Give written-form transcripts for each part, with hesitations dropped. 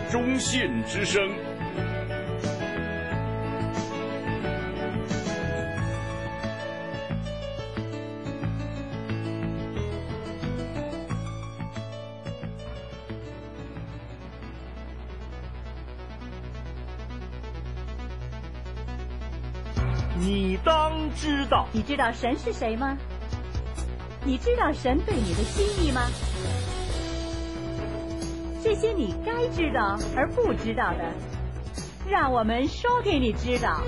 中信之声。你当知道。 你知道神是谁吗？你知道神对你的心意吗？这些你该知道而不知道的，让我们说给你知道。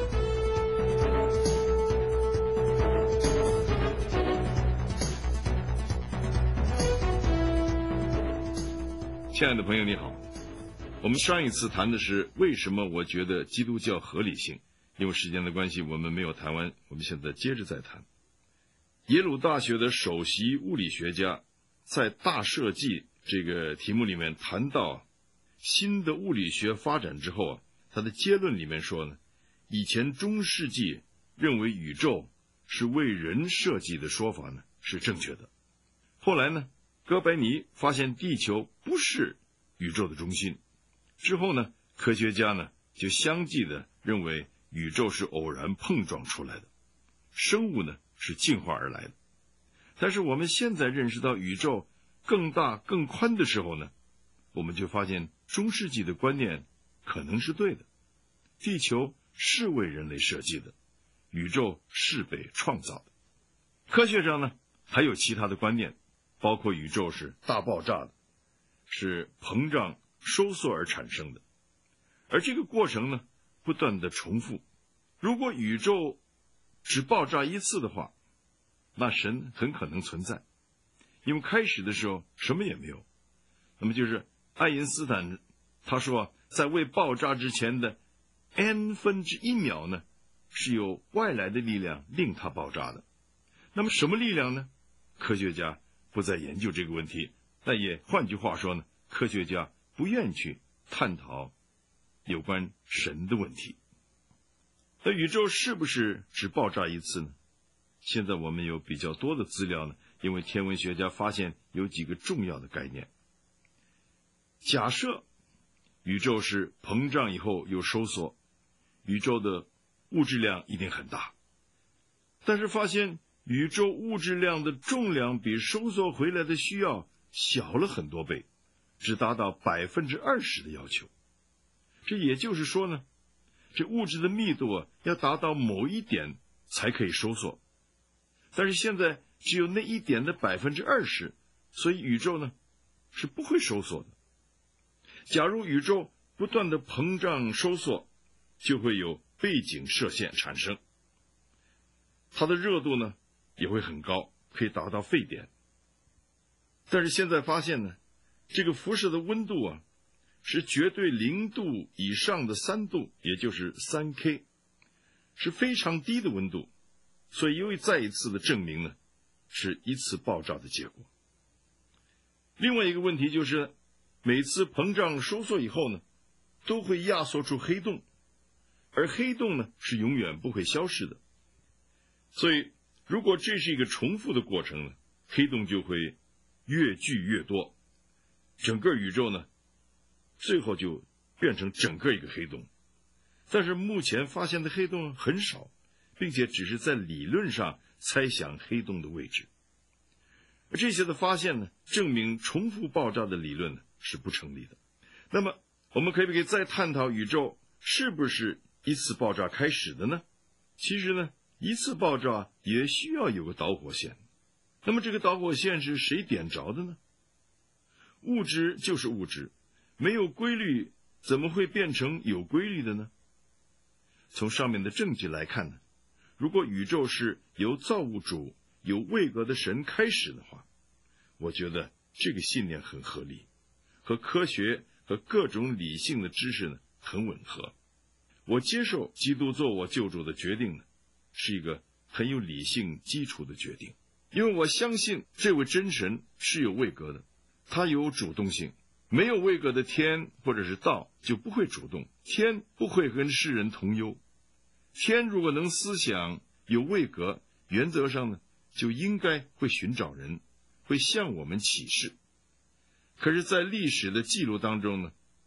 亲爱的朋友你好，我们上一次谈的是为什么我觉得基督教合理性，因为时间的关系我们没有谈完，我们现在接着再谈。耶鲁大学的首席物理学家在大设计这个题目里面谈到新的物理学发展之后他的结论里面说呢，以前中世纪认为宇宙是为人设计的说法呢是正确的。后来呢，哥白尼发现地球不是宇宙的中心，之后呢，科学家呢就相继的认为宇宙是偶然碰撞出来的，生物呢是进化而来的。但是我们现在认识到宇宙更大更宽的时候呢，我们就发现中世纪的观念可能是对的，地球是为人类设计的，宇宙是被创造的。科学上呢还有其他的观念，包括宇宙是大爆炸的，是膨胀收缩而产生的，而这个过程呢不断的重复。如果宇宙只爆炸一次的话，那神很可能存在，因为开始的时候什么也没有。那么就是爱因斯坦他说，在未爆炸之前的 n 分之一秒呢，是由外来的力量令它爆炸的。那么什么力量呢？科学家不再研究这个问题，但也换句话说呢，科学家不愿去探讨有关神的问题。那宇宙是不是只爆炸一次呢？现在我们有比较多的资料呢，因为天文学家发现有几个重要的概念。假设宇宙是膨胀以后又收缩，宇宙的物质量一定很大，但是发现宇宙物质量的重量比收缩回来的需要小了很多倍，只达到 20% 的要求。这也就是说呢，这物质的密度要达到某一点才可以收缩，但是现在只有那一点的 20%， 所以宇宙呢是不会收缩的。假如宇宙不断的膨胀收缩，就会有背景射线产生，它的热度呢也会很高，可以达到沸点。但是现在发现呢，这个辐射的温度是绝对0度以上的3度，也就是 3K， 是非常低的温度，所以又再一次的证明呢，是一次爆炸的结果。另外一个问题就是，每次膨胀收缩以后呢，都会压缩出黑洞，而黑洞呢是永远不会消失的。所以如果这是一个重复的过程呢，黑洞就会越聚越多，整个宇宙呢最后就变成整个一个黑洞。但是目前发现的黑洞很少，并且只是在理论上猜想黑洞的位置。而这些的发现呢，证明重复爆炸的理论呢是不成立的。那么我们可不可以再探讨宇宙是不是一次爆炸开始的呢？其实呢，一次爆炸也需要有个导火线。那么这个导火线是谁点着的呢？物质就是物质，没有规律怎么会变成有规律的呢？从上面的证据来看呢，如果宇宙是由造物主有位格的神开始的话，我觉得这个信念很合理，和科学和各种理性的知识呢很吻合。我接受基督做我救主的决定呢，是一个很有理性基础的决定，因为我相信这位真神是有位格的，他有主动性。没有位格的天或者是道就不会主动，天不会跟世人同忧。天如果能思想有位格，原则上呢就应该会寻找人，会向我们启示。可是在历史的记录当中呢，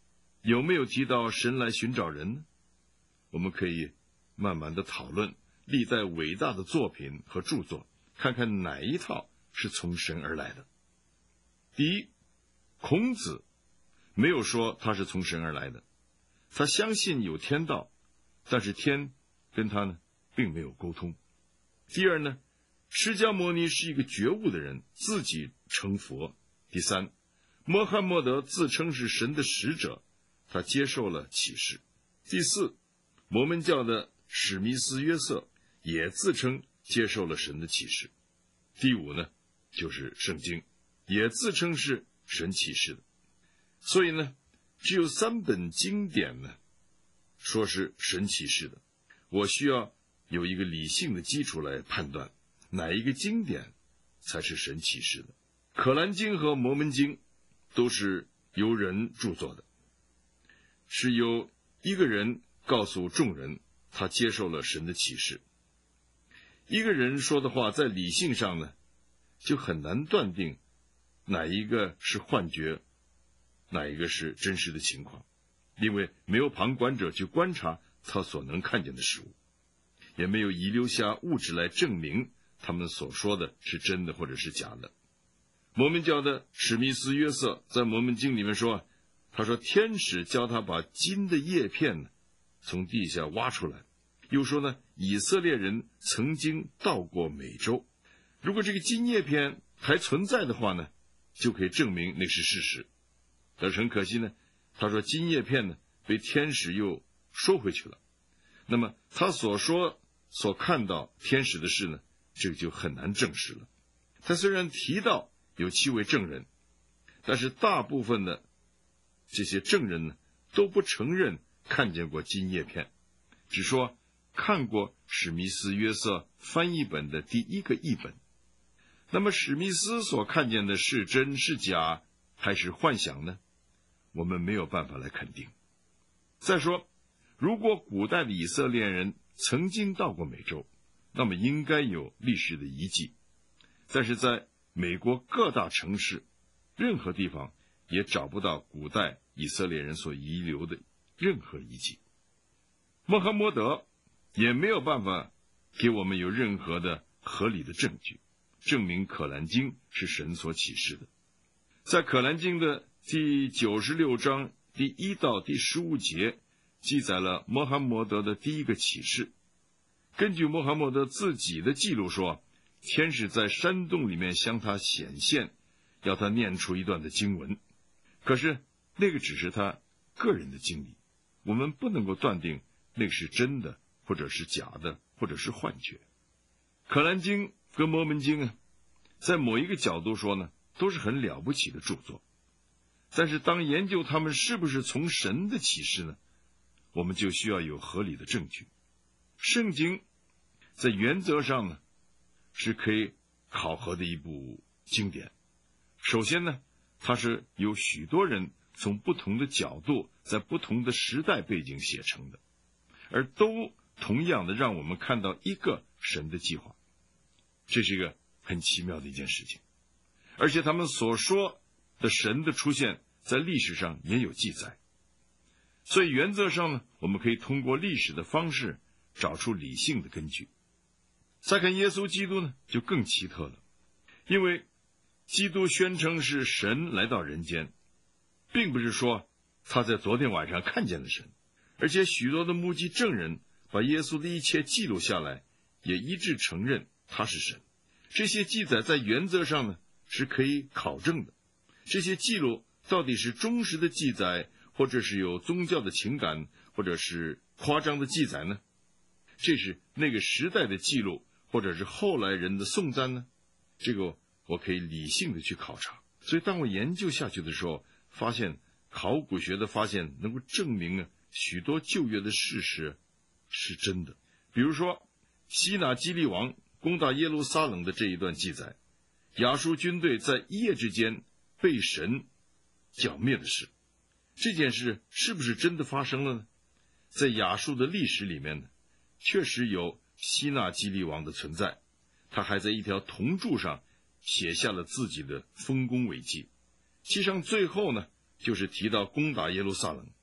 有没有提到神来寻找人呢？我们可以慢慢的讨论历代伟大的作品和著作，看看哪一套是从神而来的。第一，孔子没有说他是从神而来的，他相信有天道，但是天跟他呢并没有沟通。第二呢，释迦牟尼是一个觉悟的人，自己成佛。第三，穆罕默德自称是神的使者，他接受了启示。第四，摩门教的史密斯约瑟也自称接受了神的启示。第五呢，就是圣经，也自称是神启示的。所以呢，只有3本经典呢，说是神启示的。我需要有一个理性的基础来判断哪一个经典才是神启示的。可兰经和摩门经都是由人著作的，是由一个人告诉众人他接受了神的启示。一个人说的话在理性上呢，就很难断定哪一个是幻觉，哪一个是真实的情况，因为没有旁观者去观察他所能看见的事物，也没有遗留下物质来证明他们所说的是真的或者是假的。摩门教的史密斯约瑟在摩门经里面说，他说天使教他把金的叶片呢从地下挖出来，又说呢以色列人曾经到过美洲，如果这个金叶片还存在的话呢，就可以证明那是事实。但是很可惜呢，他说金叶片呢被天使又收回去了，那么他所说所看到天使的事呢，这个就很难证实了。他虽然提到有7位证人，但是大部分的这些证人呢都不承认看见过金叶片，只说看过史密斯约瑟翻译本的第1个译本。那么史密斯所看见的是真是假还是幻想呢？我们没有办法来肯定。再说，如果古代的以色列人曾经到过美洲，那么应该有历史的遗迹，但是在美国各大城市任何地方也找不到古代以色列人所遗留的任何遗迹。穆罕默德也没有办法给我们有任何的合理的证据证明可兰经是神所启示的。在可兰经的第96章第1到第15节记载了穆罕默德的第1个启示。根据穆罕默德自己的记录说，天使在山洞里面向他显现，要他念出一段的经文。可是那个只是他个人的经历，我们不能够断定那个是真的或者是假的或者是幻觉。可兰经跟摩门经啊，在某一个角度说呢，都是很了不起的著作。但是当研究他们是不是从神的启示呢，我们就需要有合理的证据。圣经在原则上呢是可以考核的一部经典。首先呢，它是由许多人从不同的角度在不同的时代背景写成的，而都同样的让我们看到一个神的计划。这是一个很奇妙的一件事情，而且他们所说的神的出现在历史上也有记载。所以原则上呢，我们可以通过历史的方式找出理性的根据。再看耶稣基督呢，就更奇特了，因为基督宣称是神来到人间，并不是说他在昨天晚上看见了神，而且许多的目击证人把耶稣的一切记录下来，也一致承认他是神。这些记载在原则上呢是可以考证的。这些记录到底是忠实的记载，或者是有宗教的情感，或者是夸张的记载呢？这是那个时代的记录，或者是后来人的颂赞呢？这个我可以理性的去考察。所以当我研究下去的时候，发现考古学的发现能够证明许多旧约的事实是真的。比如说西拿基利王攻打耶路撒冷的这一段记载，亚述军队在一夜之间被神剿灭的事，这件事是不是真的发生了呢？在亚述的历史里面呢，确实有西拿基利王的存在，他还在一条铜柱上写下了自己的丰功伟绩。其上最后呢，就是提到攻打耶路撒冷，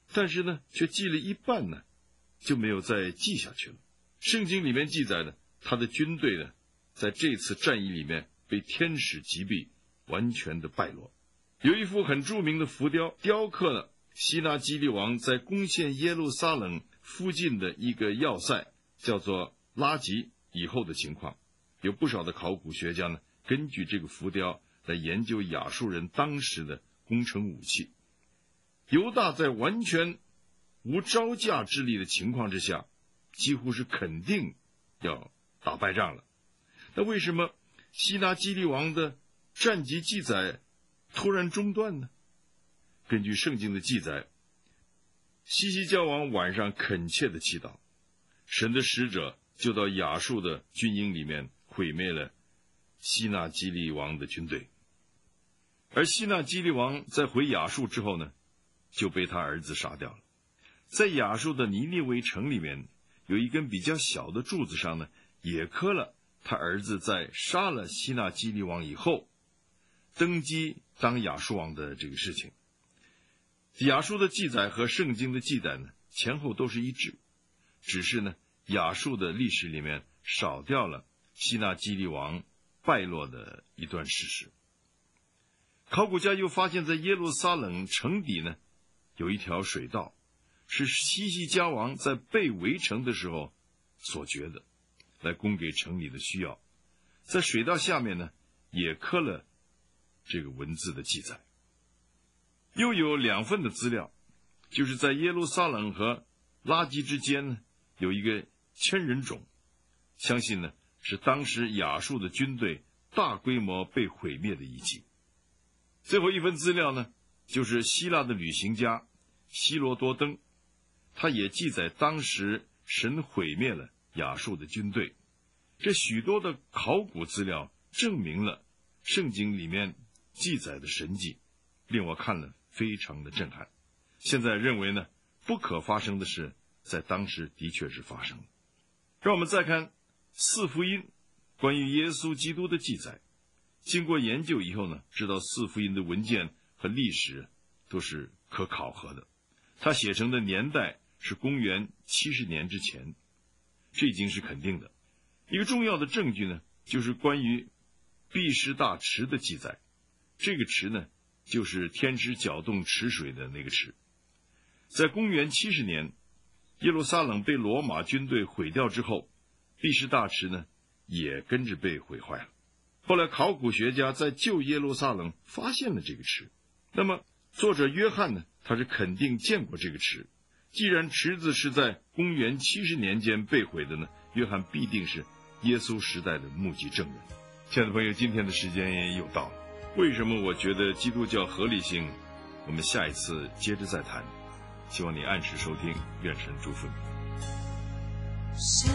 但是呢，却记了一半呢，就没有再记下去了。圣经里面记载呢，他的军队呢，在这次战役里面被天使击毙，完全的败落。有一幅很著名的浮雕，雕刻了希拿基利王在攻陷耶路撒冷附近的一个要塞，叫做拉吉以后的情况。有不少的考古学家呢，根据这个浮雕来研究亚述人当时的攻城武器。犹大在完全无招架之力的情况之下，几乎是肯定要打败仗了。那为什么希拿基利王的战绩记载突然中断呢？根据圣经的记载，西西家王晚上恳切的祈祷，神的使者就到亚述的军营里面毁灭了希拿基利王的军队。而希拿基利王在回亚述之后呢，就被他儿子杀掉了。在亚述的尼尼微城里面，有一根比较小的柱子上呢，也刻了他儿子在杀了希拿基利王以后登基当亚述王的这个事情。亚述的记载和圣经的记载呢，前后都是一致，只是呢，亚述的历史里面少掉了希拿基利王败落的一段事实。考古家又发现，在耶路撒冷城底呢，有一条水道，是西西家王在被围城的时候所掘的，来供给城里的需要。在水道下面呢，也刻了这个文字的记载。又有2份的资料，就是在耶路撒冷和拉基之间呢，有一个千人冢，相信呢是当时亚述的军队大规模被毁灭的遗迹。最后一份资料呢，就是希腊的旅行家希罗多登，他也记载当时神毁灭了亚述的军队。这许多的考古资料证明了圣经里面记载的神迹，令我看了非常的震撼。现在认为呢，不可发生的事在当时的确是发生了。让我们再看4福音关于耶稣基督的记载。经过研究以后呢，知道4福音的文件和历史都是可考核的。它写成的年代是公元70年之前，这已经是肯定的。一个重要的证据呢，就是关于毕士大池的记载。这个池呢，就是天使搅动池水的那个池。在公元70年，耶路撒冷被罗马军队毁掉之后，毕士大池呢也跟着被毁坏了。后来考古学家在旧耶路撒冷发现了这个池。那么作者约翰呢，他是肯定见过这个池。既然池子是在公元70年间被毁的呢，约翰必定是耶稣时代的目击证人。亲爱的朋友，今天的时间也又到了。为什么我觉得基督教合理性？我们下一次接着再谈。希望你按时收听，愿神祝福你。 神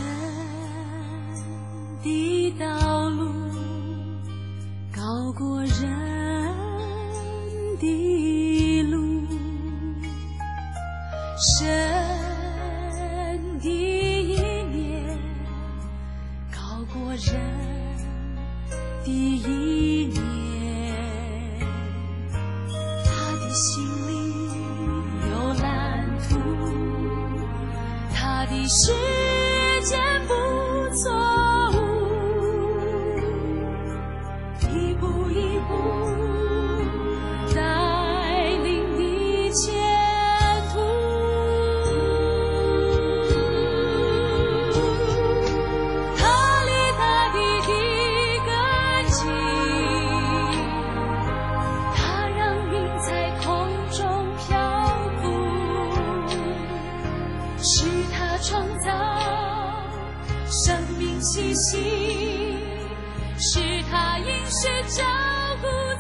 的道路高过人的路，神的意念高过人的意念，他的心里有蓝图，他的时间不错误，一步一步带领你前途，他立他的根基，他让云在空中漂浮，是他创造生命气息，是他饮食照顾